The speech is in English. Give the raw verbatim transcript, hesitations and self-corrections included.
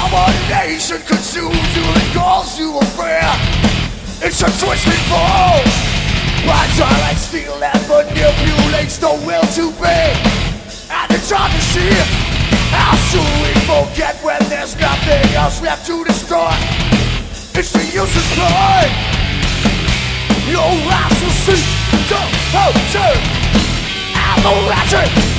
Domination consumes you and calls you a friend. It's a twisted fall. Violent steel that manipulates the will to be. And it's hard to see. How soon we forget when there's nothing else left to destroy. It's the useless play. Your eyes will see the hotel and the ratchet.